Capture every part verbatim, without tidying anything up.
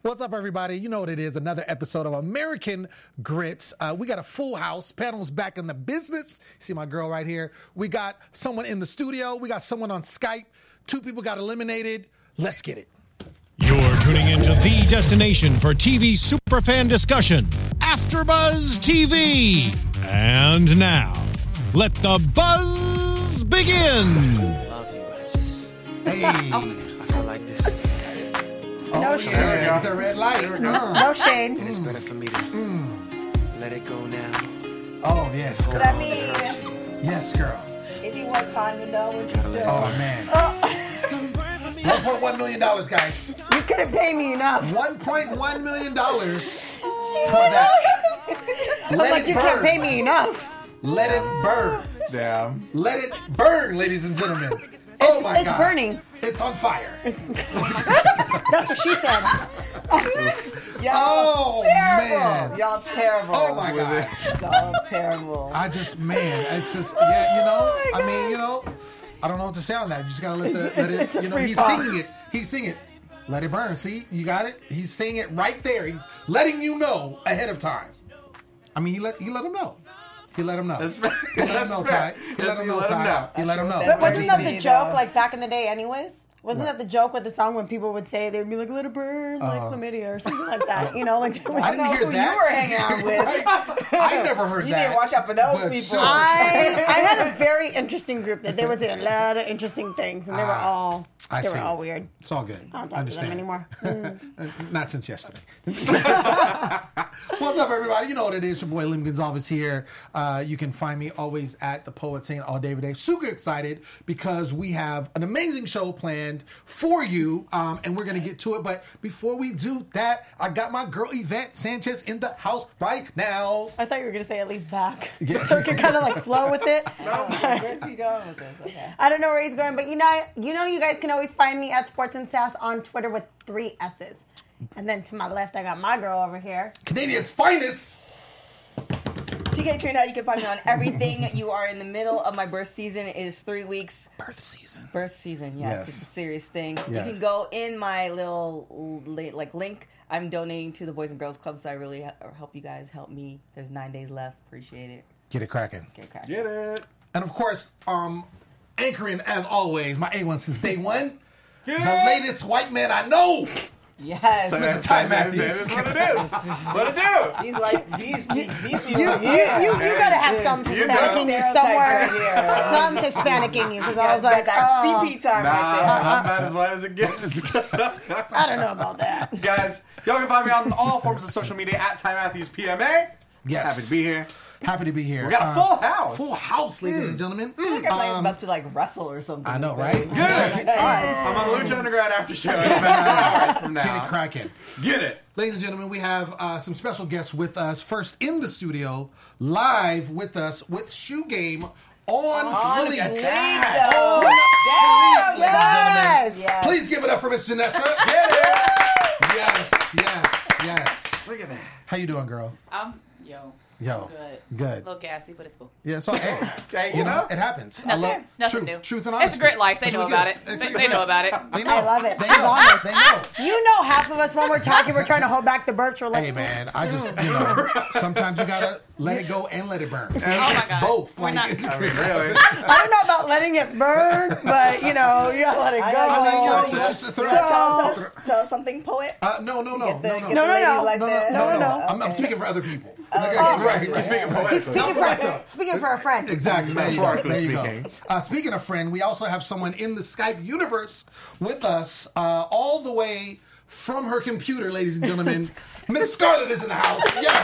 What's up, everybody? You know what it is. Another episode of American Grits. Uh, we got a full house. Panel's back in the business. See my girl right here. We got someone in the studio. We got someone on Skype. Two people got eliminated. Let's get it. You're tuning into the destination for T V superfan discussion, AfterBuzz T V. And now, let the buzz begin. Love you, I just... Hey. I feel like this. Oh, No yeah. shade. The red light. Uh. No shade. And it's better for me to mm. let it go now. Oh, yes, girl. But I mean, Yes, girl. if you want condom, though, would you still? Oh, man. Oh, one point one million dollars, guys. you couldn't pay me enough. one point one million dollars for that. I was Let like, it you burn. can't pay me enough. Let it burn. Damn. Let it burn, ladies and gentlemen. Oh, my it's God. burning. It's on fire. That's what she said. Y'all Oh, terrible. man. Y'all terrible. Oh, my God. Y'all terrible. I just, man, it's just, yeah, you know, I mean, you know, I don't know what to say on that. You just gotta let the, It's- let it's it, a you know, free he's fall. singing it. He's singing it. Let it burn. See, you got it? He's saying it right there. He's letting you know ahead of time. I mean, he let, he let him know. He let him know. That's fair. He let him That's know, fair. Ty. He Yes, let him he know, let him Ty. know. He let him know. But But Where wasn't do that you the see it, joke, though? like, back in the day anyways? Wasn't What? that the joke with the song when people would say, they'd be like, let it burn, like chlamydia or something like that? You know, like, Uh, I didn't hear who that. you were hanging out with. Right? I never heard You that. need to watch out for those but people. sure. I I had a very interesting group that they would say a lot of interesting things, and they were Ah, all I they see. were all weird. It's all good. I don't talk to Understand. them anymore. Uh, Not since yesterday. What's up, everybody? You know what it is. Your boy Lim Gonzalez here. Uh, you can find me always at the Poet Saying all day, every day. Super excited because we have an amazing show planned for you, um, and we're going to get to it. But before we do that, I got my girl Yvette Sanchez in the house right now. I thought you were gonna say at least back, Yeah. so we could kind of like flow with it. Where's he going with this? Okay. I don't know where he's going, but you know, you know, you guys can always find me at Sports and Sass on Twitter with three S's. And then to my left, I got my girl over here. Canadian's finest. T K Trinidad, you can find me on everything. You are in the middle of my birth season. It is three weeks. Birth season. Birth season, yes, Yes. it's a serious thing. Yeah. You can go in my little li- like link. I'm donating to the Boys and Girls Club, so I really ha- help you guys help me. There's nine days left. Appreciate it. Get it cracking. Get cracking. Get it. And of course, um, anchoring as always, my A one since day one. Get The it. latest white man I know. Yes. That's Ty Matthews. That is what it is. What it do? He's like these. These people. You, you, you, you gotta have some You Hispanic know. in you Stereotype somewhere. right here. Some Hispanic in you, because I was Got like, that oh, C P time Nah, right not bad as white as it gets. I don't know about that. Guys, y'all can find me on all forms of social media at Ty Matthews P M A. Yes. Happy to be here. Happy to be here. We got a Uh, full house. Full house, ladies and gentlemen. there. I think I'm like Um, about to like wrestle or something. I know, right? Good. I'm on the Lucha Underground after show in about two hours from now. Get it cracking. Get it. Ladies and gentlemen, we have uh, some special guests with us. First in the studio, live with us with Shoe Game on On Fleet. Fleet, On though. Fleet, ladies and Yes. gentlemen. Yes. Please give it up for Miss Janessa. Get it. Yes, yes, yes. Look at that. How you doing, girl? Um, yo. Yo, Good. good. A little gassy, but it's cool. Yeah, so hey, Hey, you know, it happens. I Nothing, love nothing truth, new. truth and honesty. It's a great life. They That's know what we about get. it. They, It's- they know about it. They know. I love it. They She's know. honest. They know. You know, half of us when we're talking, we're trying to hold back the burps. We're like, Hey man, I just you know sometimes you gotta let it go and let it burn. Oh my God. Both. We're Like, not- it's- I mean, really? I don't know about letting it burn, but you know, you gotta let it I go. know, I mean, you know, So- it's just a So throw. tell us, tell us something, poet. Uh, no, no, no, Get the- no, no, get No, the no, ladies no. like no, no, that. no, no, no. I'm, I'm Okay. speaking for other people. Oh. Like, Oh. right, right. Speaking poetically. Speaking Not for, for myself. speaking for a friend. Exactly. There you go. Metaphorically There you speaking. go. Uh, speaking of friend, we also have someone in the Skype universe with us, uh, all the way from her computer, ladies and gentlemen. Miss Scarlett is in the house. Yes.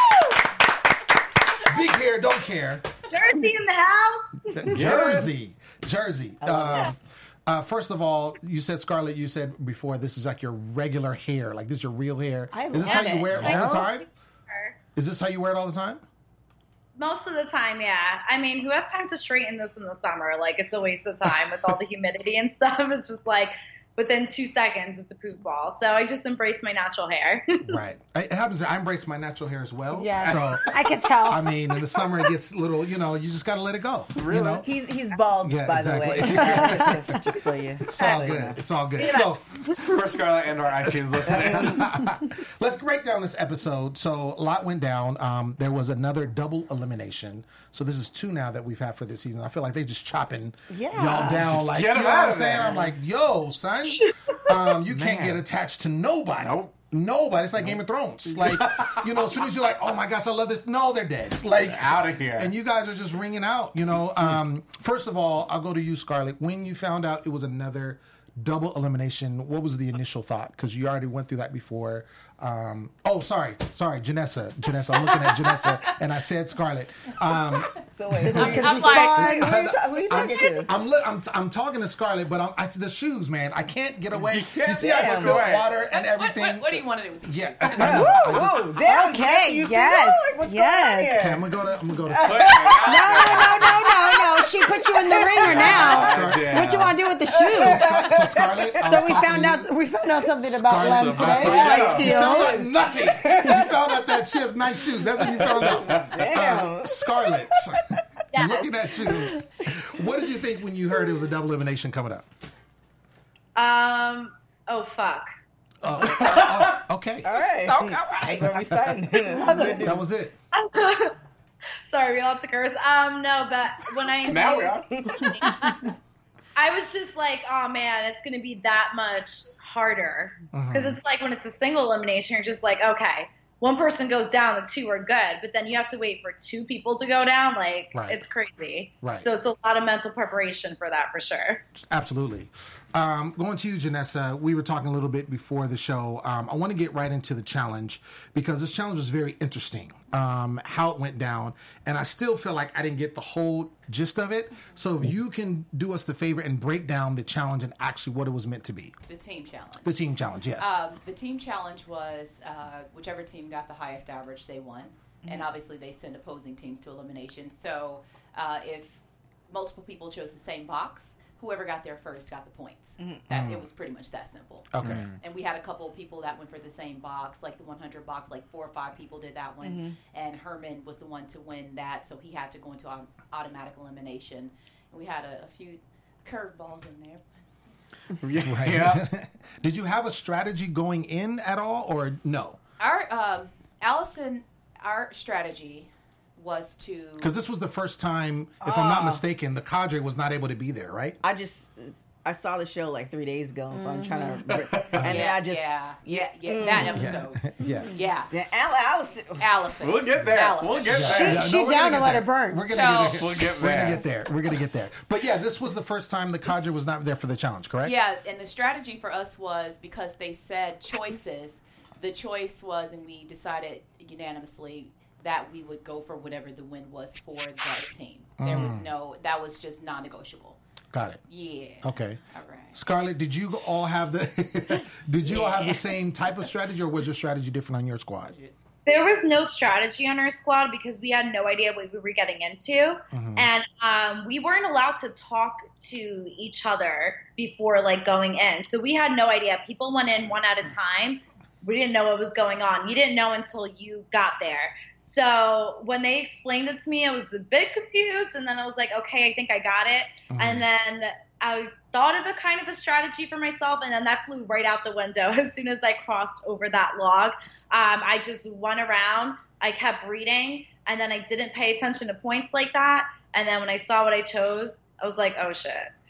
Big hair, don't care. Jersey in the house. Jersey, Jersey. Um, uh, first of all, you said Scarlett. You said before this is like your regular hair, like this is your real hair. I is this love how you it. wear it all the time? Is this how you wear it all the time? Most of the time, yeah. I mean, who has time to straighten this in the summer? Like, it's a waste of time with all the humidity and stuff. It's just like, within two seconds, it's a poop ball. So I just embrace my natural hair. Right. It happens. I embrace my natural hair as well. Yeah. So, I could tell. I mean, in the summer it gets a little, you know, you just got to let it go. Really? You know? He's he's bald, Yeah, by exactly. the way. just, just so you. It's all good. It's all good. So, For Scarlett and our iTunes listeners. let's break down this episode. So, a lot went down. Um, there was another double elimination. So, this is two now that we've had for this season. I feel like they're just chopping Yeah. y'all down. Just Like, get you 'em know what out I'm of saying? there. I'm like, yo, son, um, you can't Man. get attached to nobody. Nope. Nobody. It's like Game of Thrones. Like, you know, as soon as you're like, oh my gosh, I love this. No, they're dead. Like, Out of here. and you guys are just ringing out, you know. Um, first of all, I'll go to you, Scarlett. When you found out it was another double elimination, what was the initial thought? Because you already went through that before. Um, oh, sorry. Sorry, Janessa. Janessa. I'm looking at Janessa, and I said Scarlett. Um, So wait, This who, is who, gonna be like- fun. who, are you ta- who are you talking to? I'm, li- I'm, I'm talking to Scarlett, but I'm, it's the shoes, man. I can't get away. You, can't see, I get spilled away. water and What, everything. what, what do you want to do with the Yeah. shoes? I know. I just- Whoa, damn! Okay, you see yes, that? Like, what's yes. going on here? Okay, I'm gonna go to. I'm gonna go to. No, no, no, no, no. She put you in the ringer now. Yeah. What you want to do with the shoes? So Scarlett, I So was we talking found to out you. we found out something about Scarlett, Lem I today. was Like like, heels. no, nothing. You found out that she has nice shoes. That's what you found out. Damn. Uh, Scarlett, Yes. looking at you. What did you think when you heard it was a double elimination coming up? Um. Oh fuck. Oh, oh, okay, All right. All right. That's where we starting. Good news. that was it. Sorry, we all have to curse. Um. No, but when I Now we are. I was just like, oh man, it's gonna be that much harder because it's like when it's a single elimination, you're just like, okay, one person goes down, the two are good, but then you have to wait for two people to go down. Like, Right. it's crazy. Right. So it's a lot of mental preparation for that for sure. Absolutely. Um, going to you, Janessa, we were talking a little bit before the show. Um, I want to get right into the challenge because this challenge was very interesting, um, how it went down. And I still feel like I didn't get the whole gist of it. So if you can do us the favor and break down the challenge and actually what it was meant to be. The team challenge. The team challenge, yes. Um, the team challenge was uh, whichever team got the highest average, they won. And obviously they send opposing teams to elimination. So uh, if multiple people chose the same box, whoever got there first got the points. That, it was pretty much that simple. Okay. And we had a couple of people that went for the same box, like the one hundred box, like four or five people did that one. And Herman was the one to win that, so he had to go into au- automatic elimination. And we had a, a few curveballs in there. Yeah. Right. Yeah. Did you have a strategy going in at all or no? Our um, Allison, our strategy was to Because this was the first time, if I'm not Ah. mistaken, the cadre was not able to be there, right? I just I saw the show like three days ago, so I'm trying to. And then yeah, I just yeah, yeah, yeah, that episode. Yeah. Yeah, Damn, Al- Allison. Allison. We'll get there. Allison. We'll get Yeah, there. no, She we're gonna down get to let there. it burn. We're gonna So- get there. We'll get We're gonna there. get there. We're gonna get there. But yeah, this was the first time the cadre was not there for the challenge, correct? Yeah, and the strategy for us was because they said choices. The choice was, and we decided unanimously that we would go for whatever the win was for the team. There was no, that was just non-negotiable. Got it. Yeah. Okay. All right. Scarlett, did you all have the did you all have the same type of strategy, or was your strategy different on your squad? There was no strategy on our squad because we had no idea what we were getting into. And um, we weren't allowed to talk to each other before like going in. So we had no idea. People went in one at a time. We didn't know what was going on. You didn't know until you got there. So when they explained it to me, I was a bit confused. And then I was like, okay, I think I got it. And then I thought of a kind of a strategy for myself. And then that flew right out the window as soon as I crossed over that log. Um, I just went around. I kept reading. And then I didn't pay attention to points like that. And then when I saw what I chose, I was like, oh, shit.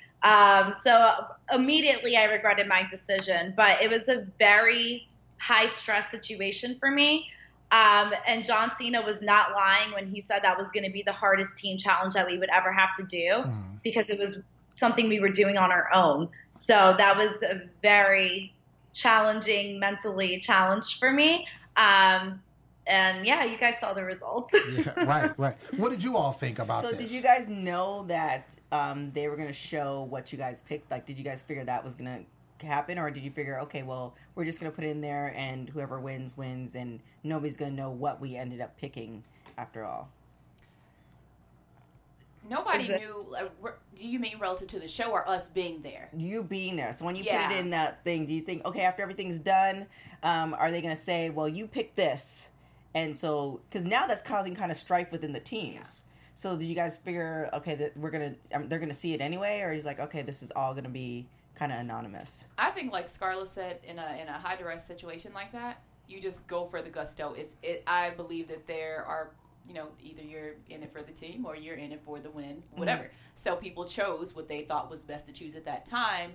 Um, so immediately I regretted my decision. But it was a very high stress situation for me. Um, and John Cena was not lying when he said that was going to be the hardest team challenge that we would ever have to do because it was something we were doing on our own. So that was a very challenging, mentally challenged for me. Um, and yeah, you guys saw the results. Yeah, right, right. What did you all think about So this? did you guys know that um, they were going to show what you guys picked? Like, did you guys figure that was going to happen, or did you figure, okay, well, we're just going to put it in there and whoever wins, wins, and nobody's going to know what we ended up picking after all? Nobody Is it- knew. Uh, re- do you mean relative to the show or us being there? You being there. So when you Yeah. put it in that thing, do you think, okay, after everything's done, um, are they going to say, well, you picked this? And so, because now that's causing kind of strife within the teams. So did you guys figure, okay, that we're going to, um, they're going to see it anyway? Or he's like, okay, this is all going to be kind of anonymous? I think, like Scarlett said, in a in a high duress situation like that, you just go for the gusto. It's it. I believe that there are. You know, either you're in it for the team or you're in it for the win, whatever. Mm-hmm. So people chose what they thought was best to choose at that time.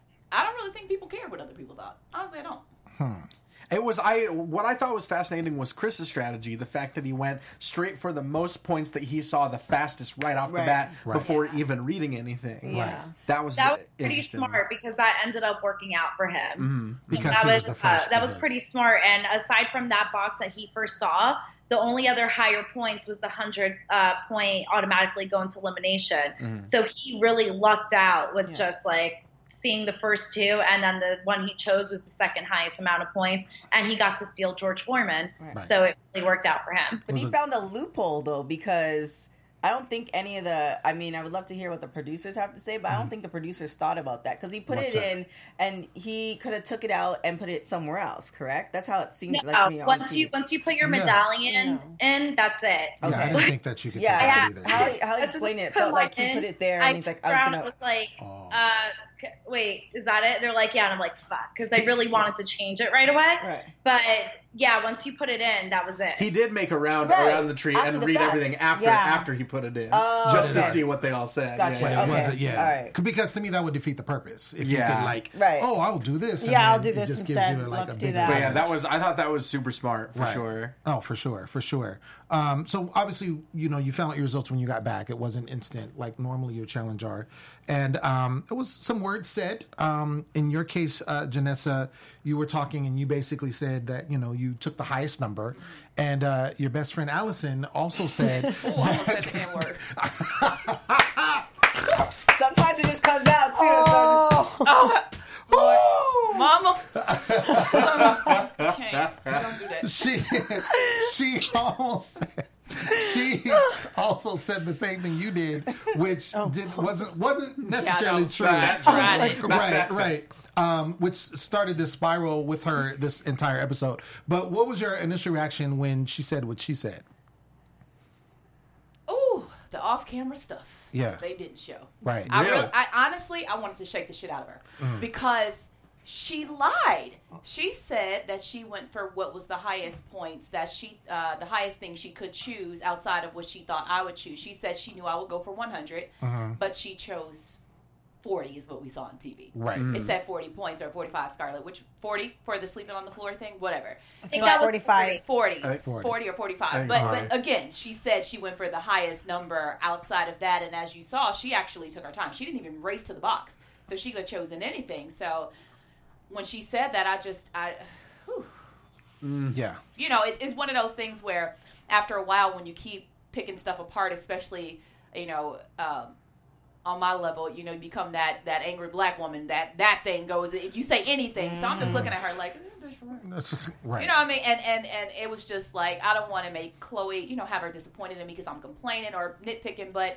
I don't really think people care what other people thought. Honestly, I don't. Hmm. It was I. What I thought was fascinating was Chris's strategy. The fact that he went straight for the most points that he saw the fastest right off Right. the bat Right. before even reading anything. Yeah. That was That was pretty interesting. smart because that ended up working out for him. Mm-hmm. So Because that he was was, the uh, first that of was his. pretty smart. And aside from that box that he first saw, the only other higher points was the hundred uh, point automatically go into elimination. Mm-hmm. So he really lucked out with Yeah. just like seeing the first two, and then the one he chose was the second highest amount of points, and he got to steal George Foreman. Right. So it really worked out for him. But Was he it- found a loophole, though, because I don't think any of the, I mean, I would love to hear what the producers have to say, but I don't think the producers thought about that. Because he put What's it that? in, and he could have took it out and put it somewhere else, correct? That's how it seems No, like to me on once T V. you once you put your No. medallion in, that's it. Yeah, I Okay. didn't think that you could Yeah, take Yeah. that either. how, how he That's- explained it, it put felt like one he in, put it there, and I he's like, turned I was around going and to... was like, Oh. uh, c- wait, is that it? They're like, yeah, and I'm like, fuck, because I really wanted to change it right away. Right. But yeah, once you put it in, that was it. He did make a round Right. around the tree After and the read fact. everything after Yeah. after he put it in, Oh, just okay. to see what they all said. Gotcha. But Yeah, it Okay. wasn't, yeah. All right. Because to me, that would defeat the purpose. If Yeah. you could, like, Right. oh, I'll do this. and Yeah, I'll then do it this just gives instead. you, like, Let's a do big that. But yeah, advantage. that was. I thought that was super smart for Right. sure. Oh, for sure, for sure. Um, so obviously, you know, you found out your results when you got back. It wasn't instant like normally your challenge are, and um, it was some words said. Um, in your case, uh, Janessa, you were talking and you basically said that you know you took the highest number, and uh, your best friend Allison also said. Oh, I almost said the N-word. Sometimes it just comes out, too. So just- Oh, Mama. Can't. Don't do that. she she almost she also said the same thing you did, which did wasn't wasn't necessarily no, true. tried- tried it. Right, right. Um, which started this spiral with her this entire episode. But what was your initial reaction when she said what she said? Ooh, the off-camera stuff. Yeah. They didn't show. Right. I Really? really, I honestly, I wanted to shake the shit out of her because she lied. She said that she went for what was the highest points that she, uh, the highest thing she could choose outside of what she thought I would choose. She said she knew I would go for one hundred, but she chose forty is what we saw on T V. Right. It said forty points or forty-five, Scarlett. Which forty for the sleeping on the floor thing? Whatever. I think But that was forty-five. forty, I think forty. forty or forty-five. think But, forty. but again, she said she went for the highest number outside of that. And as you saw, she actually took her time. She didn't even race to the box. So she could have chosen anything. So when she said that, I just, I, whew, Yeah. you know, it, it's one of those things where after a while, when you keep picking stuff apart, especially, you know, um, on my level, you know, you become that, that angry black woman, that, that thing goes, if you say anything. So I'm just looking at her like, eh, that's right. That's just, right. You know what I mean? And, and, and it was just like, I don't want to make Chloe, you know, have her disappointed in me because I'm complaining or nitpicking. But,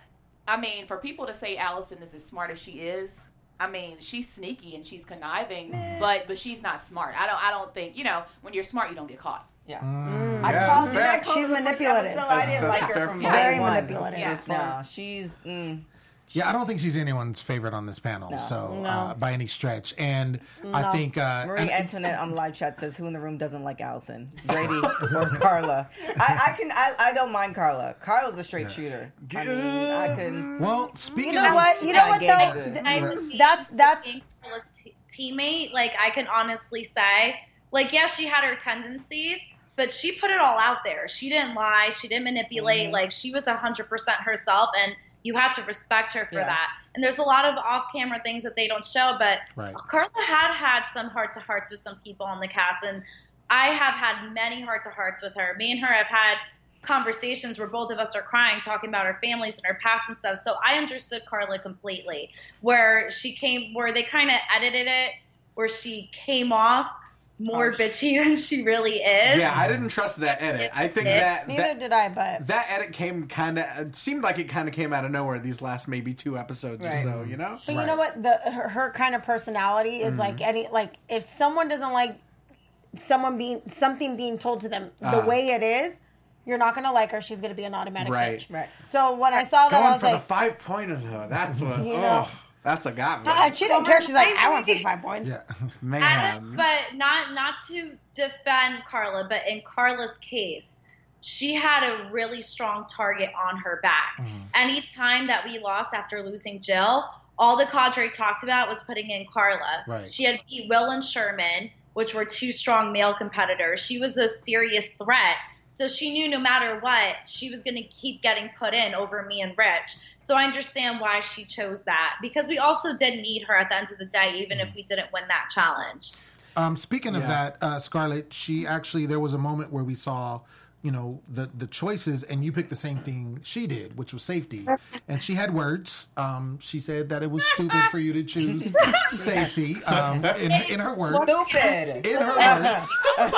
I mean, for people to say Allison is as smart as she is, I mean, she's sneaky and she's conniving, but but she's not smart. I don't I don't think, you know, when you're smart, you don't get caught. Yeah. Mm, I Yeah, called that's her. I fair. called She's her the first manipulative. episode. I didn't That's like a fair her from point. day Very one. manipulative. Yeah. No, she's. Mm, Yeah, I don't think she's anyone's favorite on this panel, so No. uh, by any stretch. And I think uh, Marie and- Antoinette on the live chat says, "Who in the room doesn't like Allison? Brady or Carla?" I, I can. I, I don't mind Carla. Carla's a straight shooter. I mean, I can. well, speaking You know of what? You know what Kinda though? games it. Th- I believe That's that's being Carla's t- teammate, like I can honestly say, like yes, she had her tendencies, but she put it all out there. She didn't lie. She didn't manipulate. Like she was a hundred percent herself, and you had to respect her for Yeah. that. And there's a lot of off-camera things that they don't show, but Right. Carla had had some heart-to-hearts with some people on the cast, and I have had many heart-to-hearts with her. Me and her have had conversations where both of us are crying, talking about our families and our past and stuff. So I understood Carla completely. Where she came, where they kind of edited it, where she came off more bitchy than she really is. Yeah, I didn't trust that edit. I think It- that Neither that, did I, but that edit came kind of. It seemed like it kind of came out of nowhere. These last maybe two episodes or Right. so, you know. but you know what? The her, her kind of personality is like any like if someone doesn't like someone being something being told to them the Ah. way it is, you're not gonna like her. She's gonna be an automatic Right. bitch. Right. So when I saw that, I Going was for like, the five pointer though. That's what. You know. oh, that's what got me. uh, she didn't care. She's like, I I want to take five points. Yeah. Man. And- but not not to defend Carla, but in Carla's case, she had a really strong target on her back. Any time that we lost after losing Jill, all the cadre talked about was putting in Carla. Right. She had beat Will and Sherman, which were two strong male competitors. She was a serious threat. So she knew no matter what, she was going to keep getting put in over me and Rich. So I understand why she chose that, because we also did need her at the end of the day, even if we didn't win that challenge. Um, speaking of Yeah. that, uh, Scarlett, she actually there was a moment where we saw, you know, the the choices, and you picked the same thing she did, which was safety. And she had words. Um, she said that it was stupid for you to choose safety. Um, in, in her words, Stupid. in her words.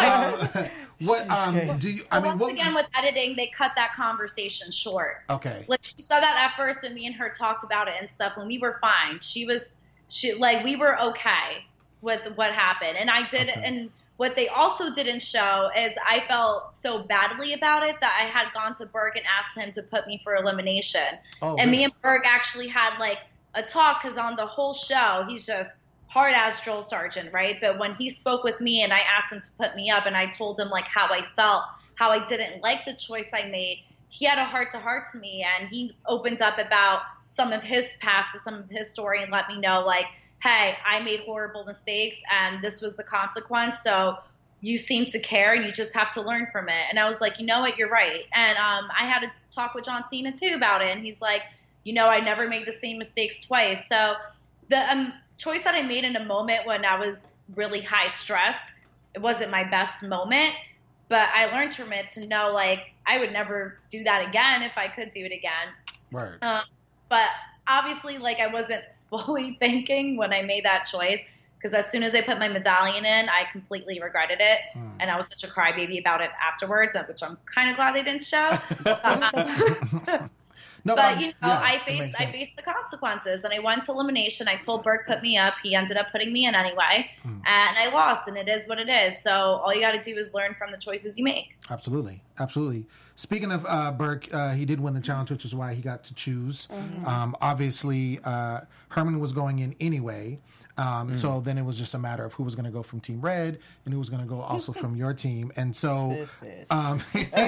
Um, what um, do you? I mean, Once what? again, with editing, they cut that conversation short. Okay. Like, she saw that at first when me and her talked about it and stuff, when we were fine. She was, she like, we were okay with what happened. And I did, Okay. and what they also didn't show is I felt so badly about it that I had gone to Berg and asked him to put me for elimination. Oh, and me really? and Berg actually had like a talk, because on the whole show, he's just hard ass drill sergeant, right? But when he spoke with me and I asked him to put me up and I told him like how I felt, how I didn't like the choice I made, he had a heart to heart to me, and he opened up about some of his past, some of his story, and let me know like, hey, I made horrible mistakes and this was the consequence. So you seem to care and you just have to learn from it. And I was like, you know what, you're right. And um, I had a talk with John Cena too about it. And he's like, you know, I never make the same mistakes twice. So the um, choice that I made in a moment when I was really high stressed, it wasn't my best moment, but I learned from it to know like I would never do that again if I could do it again. Word. Um, but obviously, like, I wasn't fully thinking when I made that choice, because as soon as I put my medallion in, I completely regretted it. Hmm. And I was such a crybaby about it afterwards, which I'm kind of glad they didn't show. Um, No, but, I'm- you know, yeah, I it faced makes I sense. faced the consequences, and I went to elimination. I told Burke put me up. He ended up putting me in anyway, Hmm. and I lost, and it is what it is. So all you got to do is learn from the choices you make. Absolutely, absolutely. Speaking of uh, Burke, uh, he did win the challenge, which is why he got to choose. Um, obviously, uh, Herman was going in anyway, um, so then it was just a matter of who was going to go from Team Red and who was going to go also from your team. And so, This bitch. um,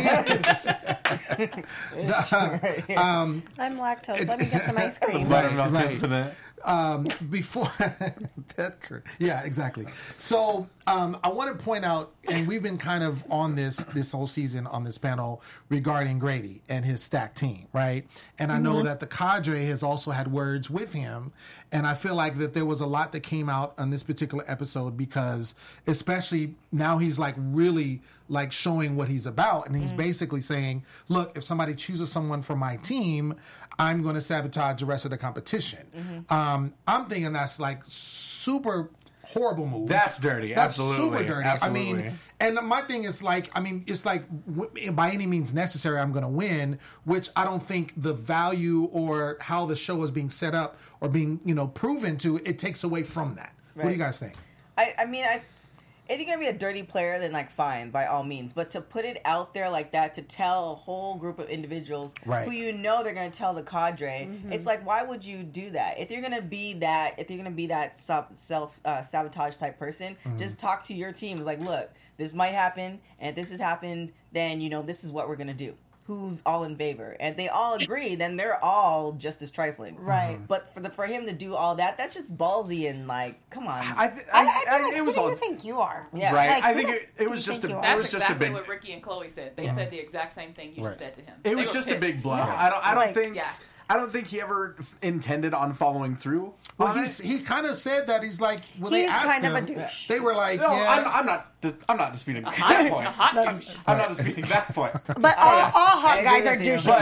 the- um, I'm lactose. Let me get some ice cream. Right, Buttermilk right. incident. um, before that, cor- yeah, exactly. So um, I want to point out, and we've been kind of on this this whole season on this panel regarding Grady and his stacked team, right? And I know that the cadre has also had words with him, and I feel like that there was a lot that came out on this particular episode because, especially now, he's like really like showing what he's about, and he's basically saying, "Look, if somebody chooses someone from my team, I'm going to sabotage the rest of the competition." Um, I'm thinking that's like super horrible move. That's dirty. That's Absolutely. super dirty. Absolutely. I mean, and my thing is like, I mean, it's like w- by any means necessary, I'm going to win, which I don't think the value or how the show is being set up or being, you know, proven to, it takes away from that. What do Right. you guys think? I, I mean, I, if you're gonna be a dirty player, then like fine, by all means. But to put it out there like that, to tell a whole group of individuals Right. who you know they're gonna tell the cadre, it's like, why would you do that? If you're gonna be that, if you're gonna be that self uh, sabotage type person, just talk to your team. It's like, look, this might happen, and if this has happened, then you know this is what we're gonna do. Who's all in favor? And they all agree, then they're all just as trifling. Right. But for the for him to do all that, that's just ballsy and like, come on. I, th- I, I, I, feel I, like, it was who do all you think you are? Yeah. right. Like, I who think do it, it you was just think a you are? it That's was just exactly a big what Ricky and Chloe said. They said the exact same thing you Right. just said to him. It They was were just a big pissed. bluff. Yeah. I don't. I don't Like- think. Yeah. I don't think he ever f- intended on following through. Well, on he's, it. he kind of said that he's like, when they He's asked kind him, of a douche. they were like, No, yeah. I'm, I'm not. dis- I'm not disputing A that hot, point. a hot No, douche. I'm not disputing that point. But all, all hot I guys agree are with you. douches. But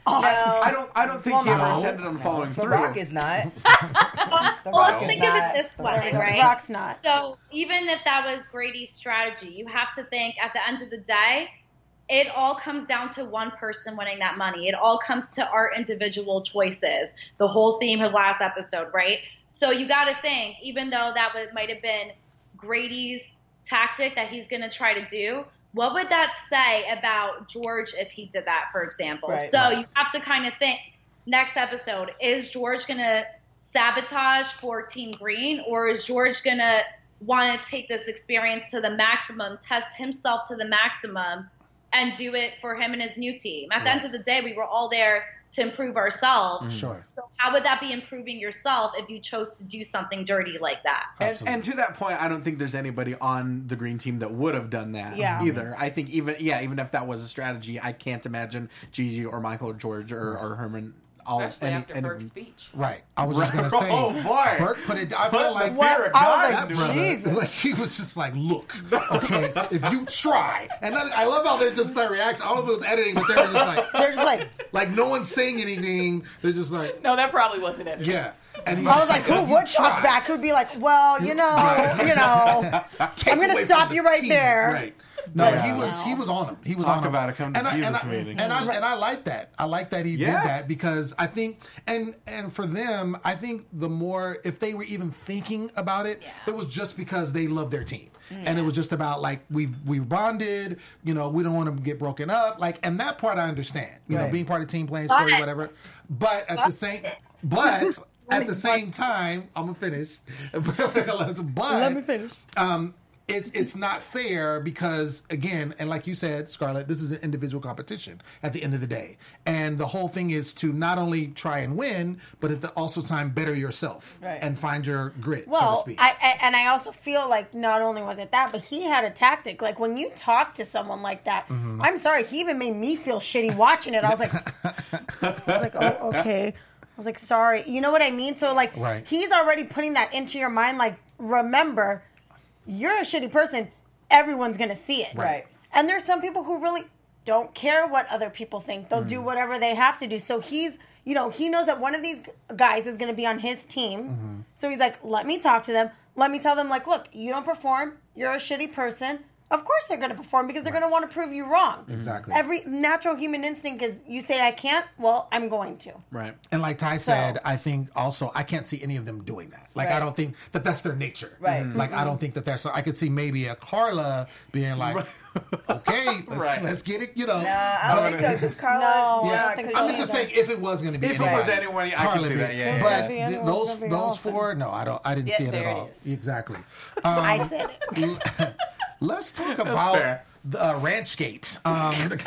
I, I don't. I don't think Well, he ever no. intended on following The through. Rock is not. The Well, Rock is think of not. it this way, The right? Rock's not. So even if that was Grady's strategy, you have to think at the end of the day, it all comes down to one person winning that money. It all comes to our individual choices. The whole theme of last episode, right? So you got to think, even though that would, might have been Grady's tactic that he's going to try to do, what would that say about George if he did that, for example? Right, so right. you have to kind of think, next episode, is George going to sabotage for Team Green, or is George going to want to take this experience to the maximum, test himself to the maximum, and do it for him and his new team? At the end of the day, we were all there to improve ourselves. Sure. So how would that be improving yourself if you chose to do something dirty like that? And, and to that point, I don't think there's anybody on the green team that would have done that Yeah. either. I think even yeah, even if that was a strategy, I can't imagine Gigi or Michael or George or, or Herman. All, Especially any, after any, Burke's speech. Right. I was just gonna Right. say. Oh, boy. Burke put it. I Put felt the like fear What? of I was God like, that into it. brother, Jesus. like, he was just like, look, okay, if you try, and I, I love how they're just their reaction. I don't know if it was editing, but they were just like, They're just like, like no one's saying anything. They're just like, No, that probably wasn't it. yeah. And he I was like, if who you would try, talk back? Who'd be like, well, you know, you know, take I'm gonna away stop from you the right team. there. Right. No, Yeah. he was he was on him. He was Talk on him. about it, come to and I, Jesus and I, meeting. And I and I like that. I like that he Yeah. did that because I think and and for them, I think the more if they were even thinking about it, Yeah. it was just because they love their team. And it was just about like we've we've bonded, you know, we don't want to get broken up. Like and that part I understand. You know, Right. being part of team playing But- story, whatever. But at the same but at the same time, I'm gonna finish. But Let me finish. Um, it's it's not fair because again, and like you said, Scarlett, this is an individual competition at the end of the day, and the whole thing is to not only try and win, but at the also time better yourself Right. and find your grit, so to well, speak. I, I and I also feel like not only was it that, but he had a tactic. Like when you talk to someone like that, Mm-hmm. I'm sorry, he even made me feel shitty watching it. I was like, I was like, oh, okay. I was like, sorry. You know what I mean? So like, Right. he's already putting that into your mind. Like, remember, you're a shitty person. Everyone's gonna see it. Right. And there's some people who really don't care what other people think. They'll do whatever they have to do. So he's, you know, he knows that one of these guys is going to be on his team. So he's like, let me talk to them. Let me tell them, like, look, you don't perform. You're a shitty person. Of course they're going to perform because they're going to want to prove you wrong. Exactly. Every natural human instinct is you say I can't, well, I'm going to. Right. And like Ty said, I think also I can't see any of them doing that. Like I Right. don't think that that's their nature. Right. Mhm. Like I don't think that that's. I could see maybe a Carla being like, okay, let's, Right. let's get it. You know. Nah, I don't think so because Carla. No, I yeah, don't think 'cause I'm she's just a- saying if it was going to be If it anybody, was anyone, I can Carla see did. that, yeah, yeah, But yeah. th- Anyone, those that'd be those awesome. four, no, I don't. I didn't Yeah, see it there at it all. is. Exactly. I Um, said it. let's talk about fair. the uh, Ranchgate. Um,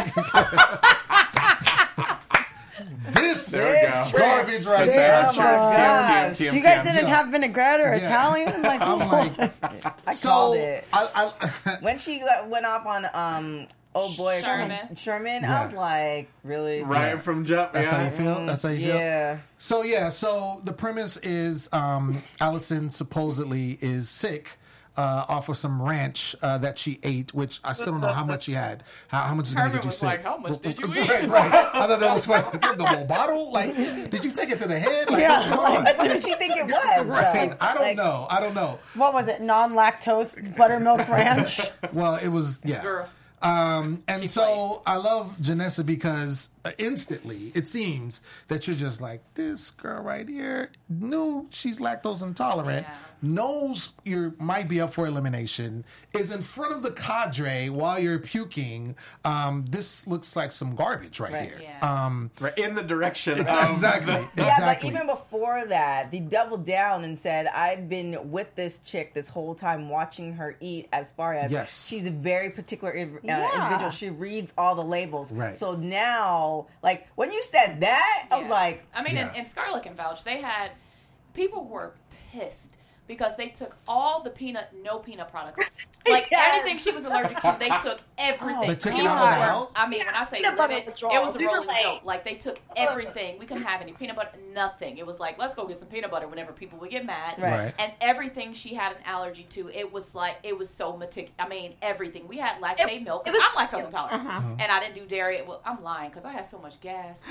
this There we go. is garbage right Put there. that Oh my asterisk, gosh. T M, T M, You guys T M. didn't Yeah. have vinaigrette or Yeah. Italian? Like, I'm like, I so called it. I, I, When she like, went off on um oh boy Sherman. Sherman, Yeah. I was like, really? Right from jump, that's how yeah. you feel. That's how you feel. Yeah. So yeah, so the premise is um, Allison supposedly is sick uh, off of some ranch uh, that she ate, which I still don't know how much she had. How, how much is going to Herman get you was sick? like, "How much did you eat?" Right, right. I thought that was funny. The whole bottle? Like, did you take it to the head? Like, Yeah. what's going on? What did she think it was? Right. though? I don't Like, know. I don't know. what was it? Non-lactose buttermilk ranch? Well, it was yeah. Girl. Um, and She so I love Janessa because uh, instantly it seems that you're just like, this girl right here knew she's lactose intolerant, Yeah. knows you might be up for elimination, is in front of the cadre while you're puking. Um, this looks like some garbage right, Right. here. Yeah. Um, Right, in the direction ex- of exactly. the- Yeah, exactly. but even before that, they doubled down and said, I've been with this chick this whole time watching her eat as far as Yes. she's a very particular uh, Yeah. individual. She reads all the labels. Right. So now, like, when you said that, I was Yeah. like, I mean, Yeah. and, and Scarlett can vouch. They had people were pissed because they took all the peanut, no peanut products. Like Yes. anything she was allergic to, they took everything. They took it People out of the were- house? I mean, when I say Peanut butter limit, it withdrawals. was a We were rolling like- joke. Like they took everything. We couldn't have any peanut butter, nothing. It was like, let's go get some peanut butter whenever people would get mad. Right. Right. And everything she had an allergy to, it was like, it was so meticulous. I mean, everything. We had lactate It- milk. it 'Cause was- I'm lactose intolerant. Uh-huh. And I didn't do dairy. Well, I'm lying because I had so much gas.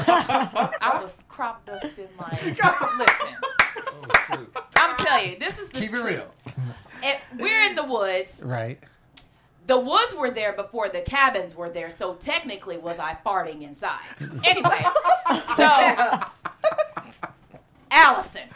I was crop dusting like, listen. I'm telling you, this is the Keep it truth. real. It, we're in the woods. Right. The woods were there before the cabins were there, so technically was I farting inside. Anyway, so Allison,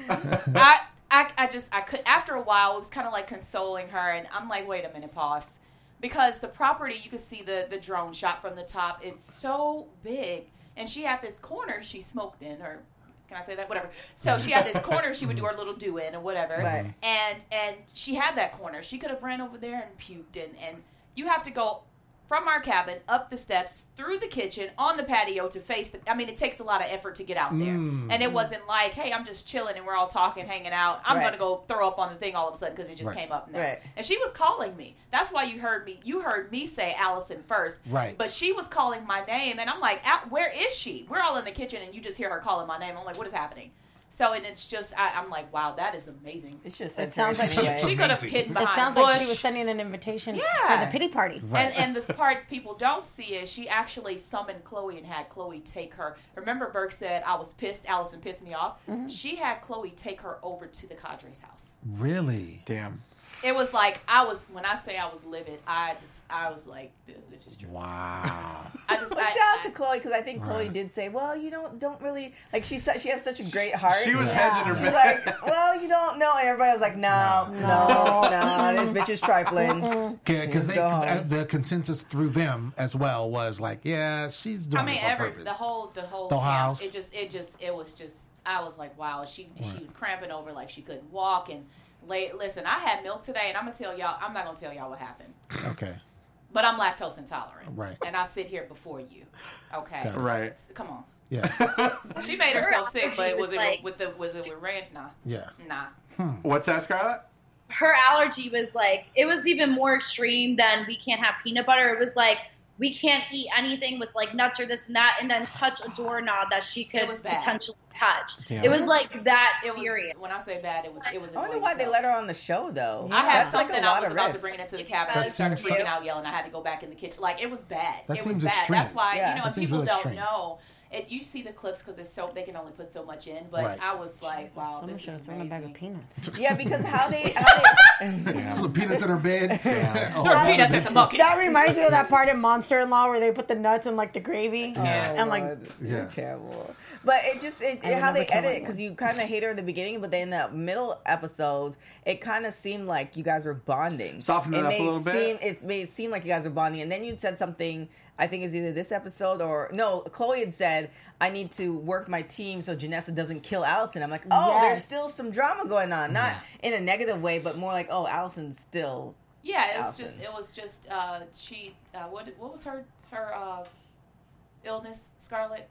I, I, I just, I could, after a while, it was kind of like consoling her, and I'm like, wait a minute, pause. Because the property, you could see the, the drone shot from the top, it's so big, and she had this corner she smoked in, or can I say that? Whatever. So she had this corner she would do her little do in or whatever. Right. And and she had that corner. She could have ran over there and puked and, and you have to go from our cabin up the steps through the kitchen on the patio to face the I mean it takes a lot of effort to get out there. Mm. And it wasn't like, hey, I'm just chilling and we're all talking, hanging out. I'm Right. going to go throw up on the thing all of a sudden because it just Right. came up now. Right. And she was calling me. That's why you heard me. You heard me say Allison first. Right. But she was calling my name and I'm like, "Al- where is she? We're all in the kitchen and you just hear her calling my name. I'm like, what is happening? So, and it's just, I, I'm like, wow, that is amazing. It should have It said sounds Terrence like anyway. She could have Amazing. hidden It behind sounds bush. like she was sending an invitation Yeah. for the pity party. Right. And and the part people don't see is she actually summoned Chloe and had Chloe take her. Remember, Burke said I was pissed. Allison pissed me off. Mm-hmm. She had Chloe take her over to the Cadres house. Really? Damn. It was like I was when I say I was livid. I just I was like, this bitch is true. Wow. I just Well, I, shout out I- to Chloe because I think Chloe Right. did say, "Well, you don't don't really like." She she has such a great heart. She was Yeah. hedging her She's bet. like, "Well, you don't know," and everybody was like, "No, no, no, this bitch is trifling." Because they Go home. uh, the consensus through them as well was like, yeah, she's doing I mean, this on every purpose. the whole the whole The camp, house. It just it just it was just I was like, wow. She she was cramping over like she couldn't walk and lay. Listen, I had milk today, and I'm gonna tell y'all. I'm not gonna tell y'all what happened. Okay. But I'm lactose intolerant. Right. And I sit here before you. Okay. Got it. Right. Come on. Yeah. She made herself sick, but allergy was was it like- with the was it with ranch? Nah. Yeah. Nah. What's that, Scarlett? Her allergy was like, it was even more extreme than we can't have peanut butter. It was like, we can't eat anything with like nuts or this and that, and then touch a doorknob that she could It was bad. potentially touch. Damn. It was like that It was serious. when I say bad, it was it was. I wonder annoying why as they hell. let her on the show though. I had That's like something a lot I was of about risk. to bring it to the cabin. That I started seems- freaking out, yelling. I had to go back in the kitchen. Like it was bad. That it seems was bad. extreme. That's why Yeah. you know, That if seems people really don't extreme. know. It, you see the clips because it's so they can only put so much in. But Right. I was like, wow, Someone this should is have thrown a bag of amazing. peanuts. Yeah, because how they how they Some peanuts in her bed. Oh, Throw peanuts at the bucket. That reminds me of that part in Monster in Law where they put the nuts in like the gravy. Yeah. And like, God, Yeah. you're terrible. But it just it, I would how they never kill edit it anyone. because you kind of hate her in the beginning, but then in the middle episodes, it kind of seemed like you guys were bonding. Soften it up a made little bit? Seem, it made it seem like you guys were bonding, and then you said something. I think is either this episode or no. Chloe had said, "I need to work my team so Janessa doesn't kill Allison." I'm like, oh, Yes. there's still some drama going on, not in a negative way, but more like, oh, Allison's still. Yeah, it was Allison. just it was just uh, she uh, what what was her her uh, illness? Scarlet,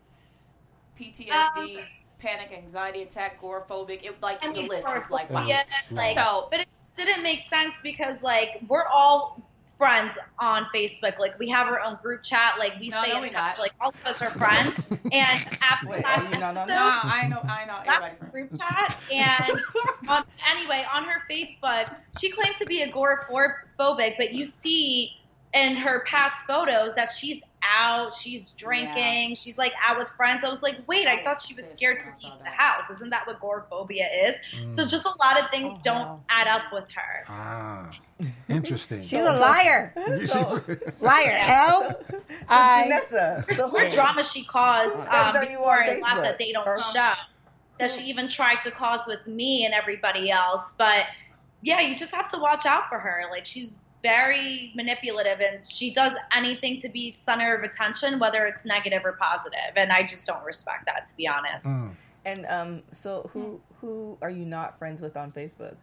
P T S D, Um, panic, anxiety attack, agoraphobic. It like I the mean, list was like Wow. wow. yeah, like, So- but it didn't make sense because like we're all friends on Facebook. Like we have our own group chat. Like we No, stay no, in we touch. not. Like all of us are friends. And after Wait, that are you not on No, episode, I know, I know. that Everybody friends. group chat. And um, anyway, on her Facebook, she claimed to be agoraphobic, but you see in her past photos that she's out, she's drinking, she's like out with friends. I was like, wait, I I thought was she was pissed scared when to I saw leave the that. house. Isn't that what agoraphobia is? Mm. So just a lot of things Oh, don't wow. add up with her. Ah, interesting. she's a liar. She's- Liar. L. So I. Janessa, so What who- drama she caused Whose friends um, are you before on I left Facebook? that they don't Or- show. That she even tried to cause with me and everybody else. But yeah, you just have to watch out for her. Like she's very manipulative and she does anything to be center of attention, whether it's negative or positive. And I just don't respect that, to be honest. Mm. And um, so who who are you not friends with on Facebook?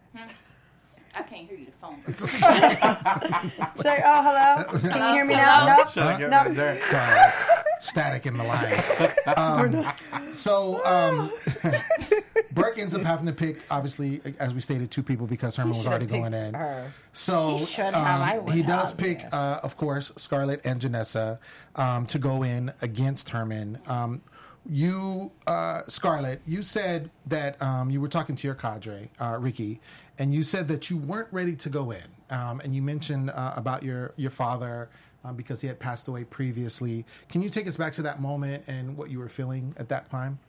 I can't hear you. The phone. She's like, oh, hello. Can you hear me now? Hello? No. Shut up, No. get there. Sorry, static in the line. Um, so, um, Burke ends up having to pick, obviously, as we stated, two people because Herman was should've already going picked in. her. So He should um, have, I would he does have, pick, yes. uh, of course, Scarlett and Janessa um, to go in against Herman. Um, you, uh, Scarlett, you said that um, you were talking to your cadre, uh, Ricky, and you said that you weren't ready to go in. Um, and you mentioned uh, about your, your father um, because he had passed away previously. Can you take us back to that moment and what you were feeling at that time?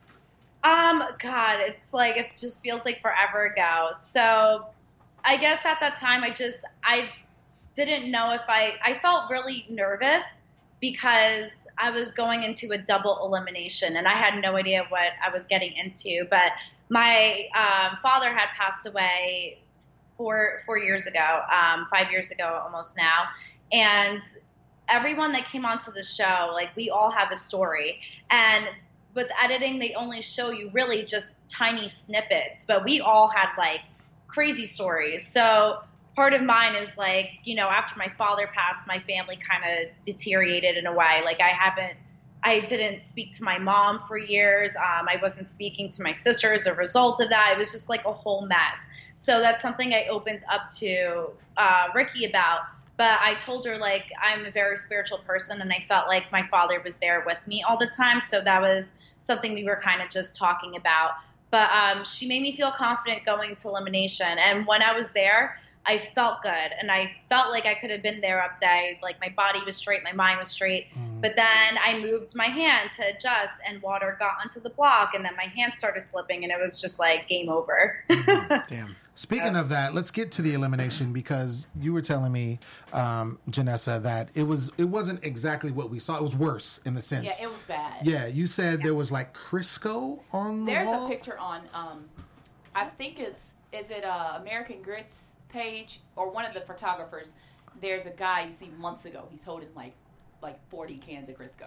Um, God, it's like, it just feels like forever ago. So I guess at that time, I just, I didn't know if I, I felt really nervous because I was going into a double elimination and I had no idea what I was getting into. But my um, father had passed away four, four years ago, um, five years ago almost now. And everyone that came onto the show, like, we all have a story. And with editing, they only show you really just tiny snippets, but we all had like crazy stories. So part of mine is like, you know, after my father passed, my family kind of deteriorated in a way. Like I haven't, I didn't speak to my mom for years. Um, I wasn't speaking to my sister as a result of that. It was just like a whole mess. So that's something I opened up to uh, Ricky about. But I told her, like, I'm a very spiritual person, and I felt like my father was there with me all the time. So that was something we were kind of just talking about. But um, she made me feel confident going to elimination. And when I was there, I felt good. And I felt like I could have been there up day. Like, my body was straight, my mind was straight. Mm. But then I moved my hand to adjust, and water got onto the block, and then my hand started slipping, and it was just like game over. Mm. Damn. Speaking of that, let's get to the elimination because you were telling me, um, Janessa, that it was it wasn't exactly what we saw. It was worse in the sense. Yeah, it was bad. Yeah, you said yeah. there was like Crisco on the There's wall. There's a picture on, um, I think it's, is it uh, American Grits page or one of the photographers? There's a guy you see months ago. He's holding like like forty cans of Crisco.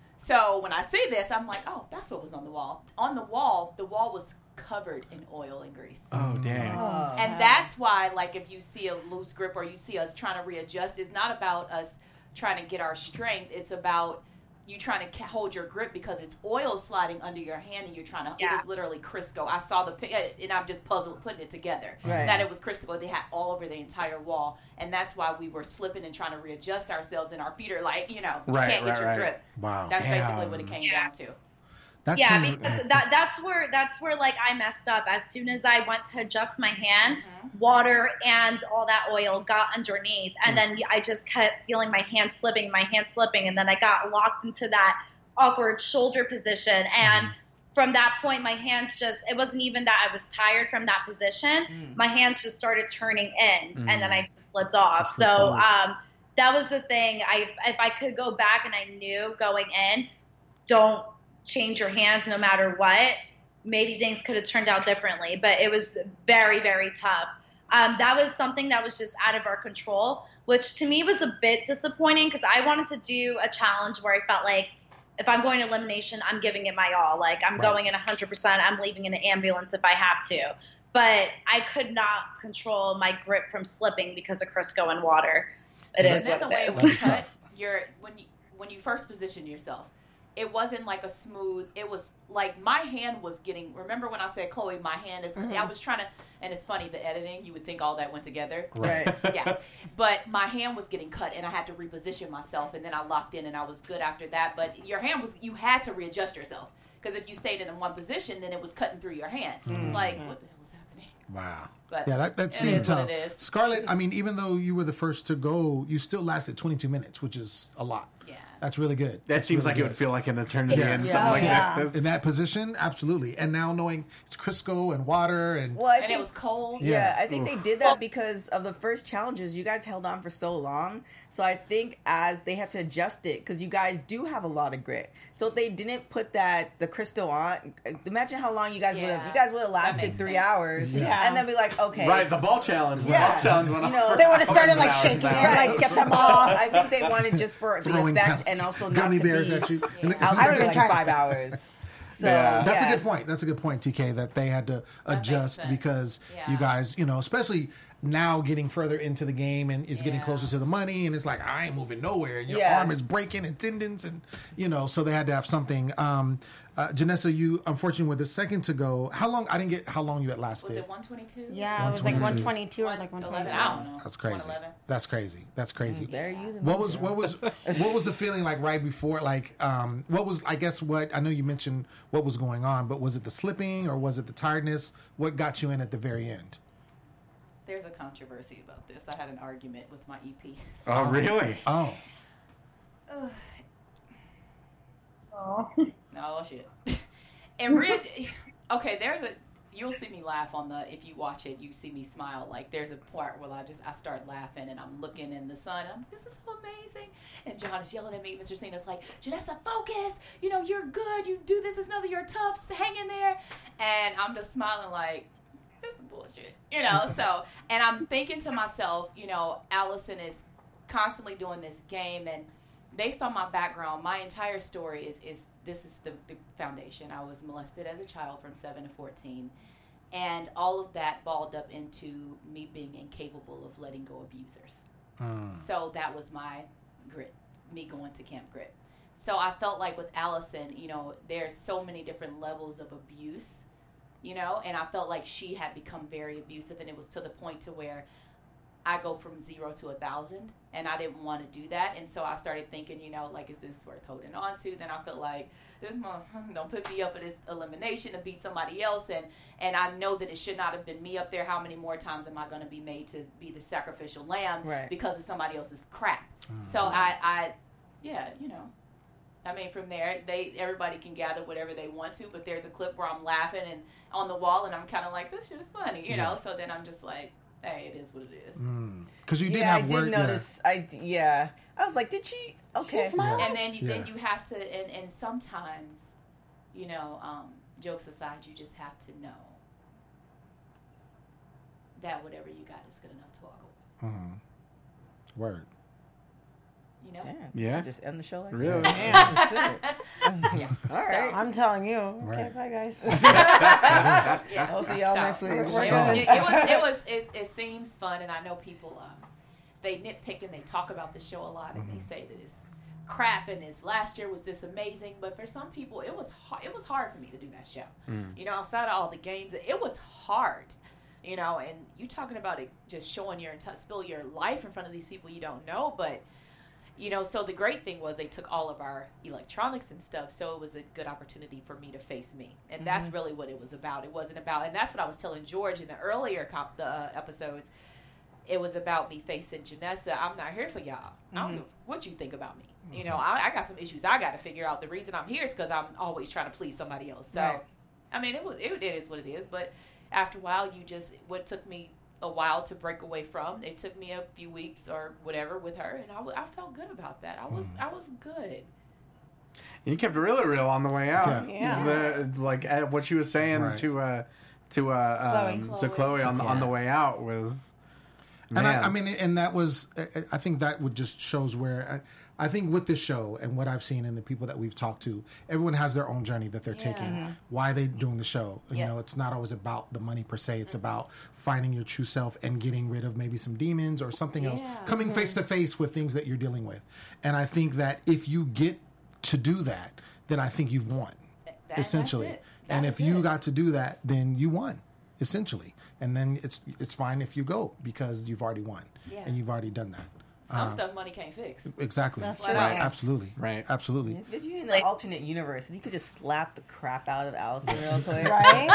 So when I see this, I'm like, oh, that's what was on the wall. On the wall, the wall was covered in oil and grease. Oh, damn. Oh, and wow. that's why, like, if you see a loose grip or you see us trying to readjust, it's not about us trying to get our strength. It's about you trying to hold your grip because it's oil sliding under your hand and you're trying to, yeah. it was literally Crisco. I saw the picture and I'm just puzzled putting it together. Right. That it was Crisco. They had all over the entire wall. And that's why we were slipping and trying to readjust ourselves and our feet are like, you know, you right, can't right, get your right. grip. Wow. That's Damn. basically what it came yeah. down to. That yeah, seemed, because that that's where that's where like I messed up. As soon as I went to adjust my hand, Mm-hmm. water and all that oil got underneath, and then I just kept feeling my hand slipping, my hand slipping, and then I got locked into that awkward shoulder position. And from that point, my hands just, it wasn't even that I was tired from that position. Mm. My hands just started turning in, Mm. and then I just slipped off. Just slipped so off. um, that was the thing. I if I could go back and I knew going in, don't change your hands no matter what, maybe things could have turned out differently. But it was very, very tough. Um, that was something that was just out of our control, which to me was a bit disappointing because I wanted to do a challenge where I felt like if I'm going to elimination, I'm giving it my all. Like, I'm Right. going in one hundred percent. I'm leaving in an ambulance if I have to. But I could not control my grip from slipping because of Crisco and water. It Yeah, is And then what the way it it is. was That's cut, tough. you're when you when you first position yourself, it wasn't like a smooth. It was like my hand was getting. Remember when I said, Chloe, my hand is. Mm-hmm. I was trying to, and it's funny the editing. You would think all that went together. Right. Yeah, but my hand was getting cut, and I had to reposition myself, and then I locked in, and I was good after that. But your hand was. You had to readjust yourself because if you stayed in one position, then it was cutting through your hand. It was like, what the hell was happening? wow. But Yeah, that, that it seemed is what tough. it is. Scarlett, I mean, even though you were the first to go, you still lasted twenty-two minutes, which is a lot. Yeah. That's really good. That That's seems really like it good. would feel like an eternity Yeah. and Yeah. something like Yeah. that. That's- In that position, absolutely. And now knowing it's Crisco and water and Well, I And think, it was cold. Yeah. yeah, I think they did that because of the first challenges. You guys held on for so long. So I think as they had to adjust it, because you guys do have a lot of grit. So if they didn't put that, the crystal on, imagine how long you guys would have, Yeah. you guys would have That lasted makes three sense. hours. Yeah. And then be like, okay. Right, the ball challenge. The Yeah. ball challenge went You on know, for They would have started hours like and hours shaking and it, hours. like get them So off. I think they wanted just for the throwing effect gum- and also not gummy to bears be at you. Yeah. out I for don't even like try. five hours. So Yeah. That's yeah. a good point. That's a good point, T K, that they had to adjust sense. because Yeah. you guys, you know, especially now getting further into the game and is getting Yeah. closer to the money, and it's like I ain't moving nowhere, and your Yeah. arm is breaking and tendons, and you know, so they had to have something. Um, uh, Janessa, you unfortunately with a second to go. How long? I didn't get how long you had lasted. Was it one twenty-two? Yeah, it was like one twenty-two or like one eleven. twenty-one. I don't know. That's crazy. one eleven. That's crazy. That's crazy. There you the What was what was what was the feeling like right before? Like, um, what was I guess what I know you mentioned what was going on, but was it the slipping or was it the tiredness? What got you in at the very end? There's a controversy about this. I had an argument with my E P. Oh, really? Oh, Oh. No shit. And Rich, okay, there's a. You'll see me laugh on the. If you watch it, you see me smile. Like there's a part where I just I start laughing and I'm looking in the sun. And I'm this is so amazing. And John is yelling at me. Mister Cena's like, Janessa, focus. You know you're good. You do this. It's another. You're tough. Hang in there. And I'm just smiling like. This is bullshit, you know. So, and I'm thinking to myself, you know, Allison is constantly doing this game, and based on my background, my entire story is is this is the, the foundation. I was molested as a child from seven to fourteen, and all of that balled up into me being incapable of letting go abusers. Mm. So that was my grit, me going to Camp Grit. So I felt like with Allison, you know, there's so many different levels of abuse. You know, and I felt like she had become very abusive, and it was to the point to where I go from zero to a thousand, and I didn't want to do that. And so I started thinking, you know, like, is this worth holding on to? Then I felt like, this mom, don't put me up for this elimination to beat somebody else. And, and I know that it should not have been me up there. How many more times am I going to be made to be the sacrificial lamb Right. because of somebody else's crap? So I, I, yeah, you know. I mean, from there, they everybody can gather whatever they want to, but there's a clip where I'm laughing and on the wall, and I'm kind of like, this shit is funny, you know? So then I'm just like, hey, it is what it is. Because you did yeah, have I work. did notice. I d- yeah, I was like, did she? Okay, smiled? And then you, then Yeah. you have to, and, and sometimes, you know, um, jokes aside, you just have to know that whatever you got is good enough to walk away. Mm-hmm. Word. You know? Damn, Yeah. just end the show like Really? that. Damn, shit. All right. I'm telling you. Okay, Right. bye guys. Yeah. I'll see y'all So, next week. It, We're it, good. it was, it was, it, it seems fun, and I know people, um, they nitpick and they talk about the show a lot, and Mm-hmm. they say that it's crap, and it's last year was this amazing, but for some people, it was hard, it was hard for me to do that show. Mm. You know, outside of all the games, it was hard. You know, and you talking about it, just showing your enti- spill your life in front of these people you don't know, but. You know, so the great thing was they took all of our electronics and stuff, so it was a good opportunity for me to face me. And Mm-hmm. that's really what it was about. It wasn't about, and that's what I was telling George in the earlier comp, the, uh, episodes. It was about me facing Janessa. I'm not here for y'all. I don't Mm-hmm. know what you think about me. You know, I, I got some issues I got to figure out. The reason I'm here is because I'm always trying to please somebody else. So, Right. I mean, it was it, it is what it is. But after a while, you just, what took me a while to break away from. It took me a few weeks or whatever with her, and I, w- I felt good about that. I was I was good. You kept it really real on the way out. Yeah. The, like uh, what she was saying Right. to uh, to uh, um, Chloe. to Chloe on the on the way out was. And I, man. I mean, and that was, I think that would just shows where, I, I think with this show and what I've seen and the people that we've talked to, everyone has their own journey that they're Yeah. taking. Why are they doing the show? You Yeah. know, it's not always about the money per se. It's about finding your true self and getting rid of maybe some demons or something else. Yeah. Coming face to face with things that you're dealing with. And I think that if you get to do that, then I think you've won, That- that's essentially. it. That And is if you it. got to do that, then you won, essentially. And then it's it's fine if you go because you've already won Yeah. and you've already done that. Some stuff money can't fix. Exactly. That's true. Right. Right. Absolutely. Right. Absolutely. If you in the Like- alternate universe, you could just slap the crap out of Allison real quick. Right?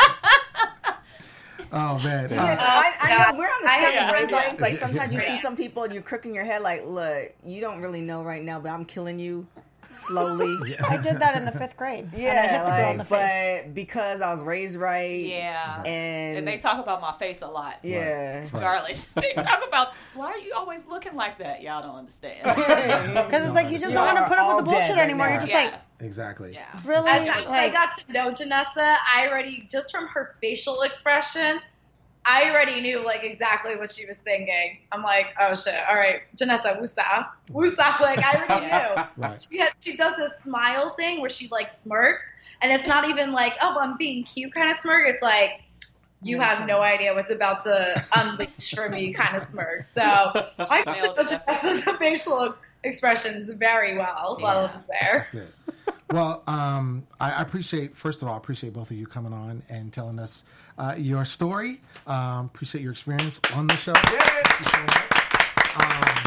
Oh man. Yeah, Uh, I, I know we're on the I- same yeah. wavelength. Like sometimes you see Yeah. some people and you're crooking your head. Like, look, you don't really know right now, but I'm killing you slowly. I did that in the fifth grade. and I Yeah, hit the girl in the like, face. but because I was raised right. Yeah. and, And they talk about my face a lot. yeah. Regardless. They talk about, why are you always looking like that? Y'all don't understand. Because it's like you just You don't want to are put up all with the bullshit dead right anymore. now. You're just yeah. like, exactly. yeah. really? As I, I Like, got to know Janessa, I already, just from her facial expression, I already knew like exactly what she was thinking. I'm like, oh shit, all right, Janessa, woosah, woosah. Like I already knew. Right. She had, she does this smile thing where she like smirks, and it's not even like, oh, I'm being cute kind of smirk. It's like, you have no idea what's about to unleash for me kind of smirk. So I got to know Janessa's facial expressions very well Yeah. while I was there. That's good. Well, um, I, I appreciate, first of all, I appreciate both of you coming on and telling us uh, your story. Um, appreciate your experience on the show. Thank you so much.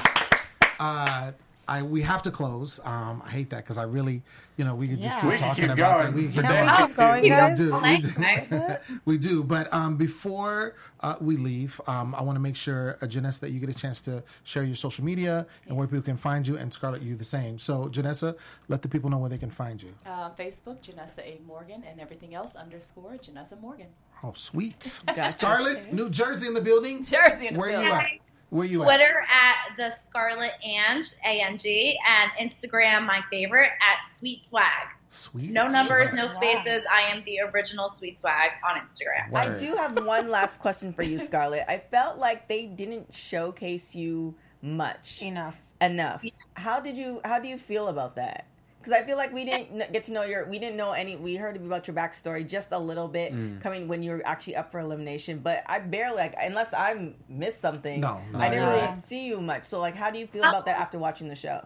Um, uh, I, we have to close. Um, I hate that because I really, you know, we could just Yeah. keep We could talking keep about going that. We for could days. go- Keep going, we guys. do. We Nice, do. nice. We do. But um, before uh, we leave, um, I want to make sure, uh, Janessa, that you get a chance to share your social media and where people can find you, and Scarlett, you the same. So, Janessa, let the people know where they can find you. Uh, Facebook, Janessa A. Morgan, and everything else underscore Janessa Morgan. Oh, sweet. Scarlett, New Jersey in the building. Jersey in the Where building. you at? Where you at? Twitter at the Scarlet Ange, A N G, and Instagram, my favorite, at Sweet Swag. Sweet. No numbers, Swag. no spaces. I am the original Sweet Swag on Instagram. Word. I do have one last question for you, Scarlett. I felt like they didn't showcase you much Enough. enough. How did you? How do you feel about that? Because I feel like we didn't kn- get to know your. We didn't know any. We heard about your backstory just a little bit coming when you were actually up for elimination. But I barely, like, unless I missed something. No, no, I didn't you're really right. see you much. So, like, how do you feel about that after watching the show?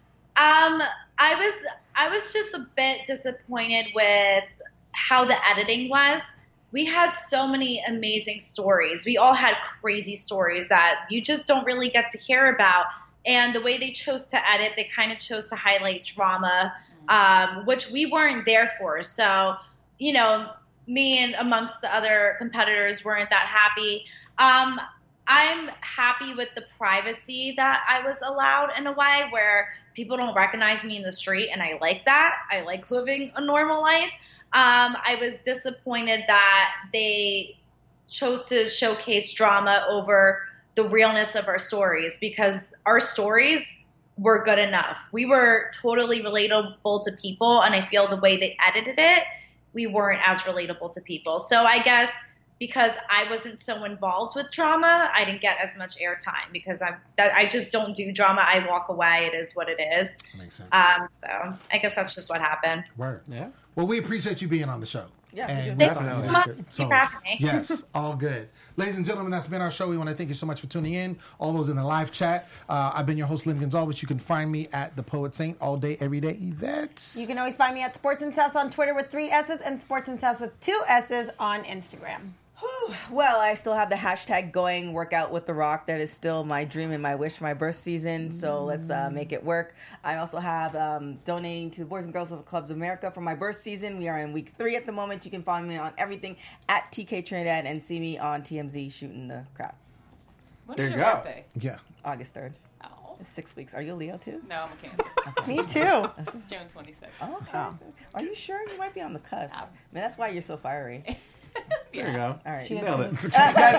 Um, I was I was just a bit disappointed with how the editing was. We had so many amazing stories. We all had crazy stories that you just don't really get to hear about. And the way they chose to edit, they kind of chose to highlight drama, um, which we weren't there for. So, you know, me and amongst the other competitors weren't that happy. Um, I'm happy with the privacy that I was allowed in a way where people don't recognize me in the street, and I like that. I like living a normal life. Um, I was disappointed that they chose to showcase drama over the realness of our stories, because our stories were good enough. We were totally relatable to people, and I feel the way they edited it, we weren't as relatable to people. So I guess because I wasn't so involved with drama, I didn't get as much airtime because I'm that I just don't do drama. I walk away. It is what it is. Makes sense. Um, so I guess that's just what happened. Word. Yeah. Well, we appreciate you being on the show. Yeah, And we do. we Thank thought you you so did much. good. Thank you for having me. Yes, all good. Ladies and gentlemen, that's been our show. We want to thank you so much for tuning in. All those in the live chat. Uh, I've been your host, Lim Gonzalez. You can find me at The Poet Saint all day, every day. Yvette. You can always find me at Sports and Sass on Twitter with three S's and Sports and Sass with two S's on Instagram. Well, I still have the hashtag going workout with The Rock. That is still my dream and my wish for my birth season. So let's uh, make it work. I also have um, donating to the Boys and Girls of Clubs of America for my birth season. We are in week three at the moment. You can find me on everything at T K Trinidad and see me on T M Z shooting the crap. When There is you your go. birthday? Yeah. August third. Oh. It's six weeks. Are you a Leo too? No, I'm a Cancer. Me too. June twenty-sixth. Oh, okay. Are you sure? You might be on the cusp. Man, that's why you're so fiery. There you go. All right. She is Nailed on it. the-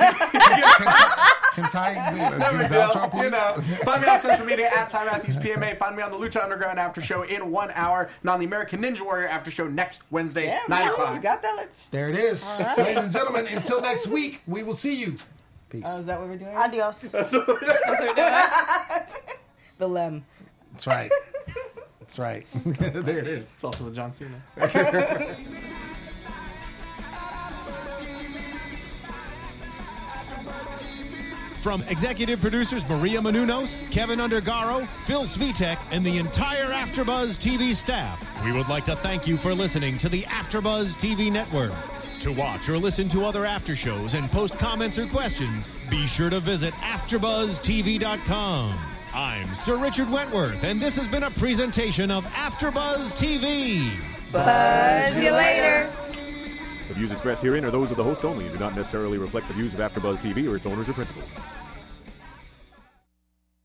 Can Ty uh, give us There we outro, go. please? You know, find me on social media at Ty Matthews P M A. Find me on the Lucha Underground After Show in one hour, and on the American Ninja Warrior After Show next Wednesday, Yeah, nine man, o'clock. You got that? Let's. There it is. Ladies and gentlemen, until next week, we will see you. Peace. Oh, is that what we're doing? Adios. That's what we're doing. The Lem. That's right. That's right. There it is. It's also the John Cena. From executive producers Maria Menounos, Kevin Undergaro, Phil Svitek, and the entire AfterBuzz T V staff, we would like to thank you for listening to the AfterBuzz T V network. To watch or listen to other after shows and post comments or questions, be sure to visit after buzz T V dot com. I'm Sir Richard Wentworth, and this has been a presentation of AfterBuzz T V. Buzz you later. The views expressed herein are those of the hosts only and do not necessarily reflect the views of AfterBuzz T V or its owners or principals.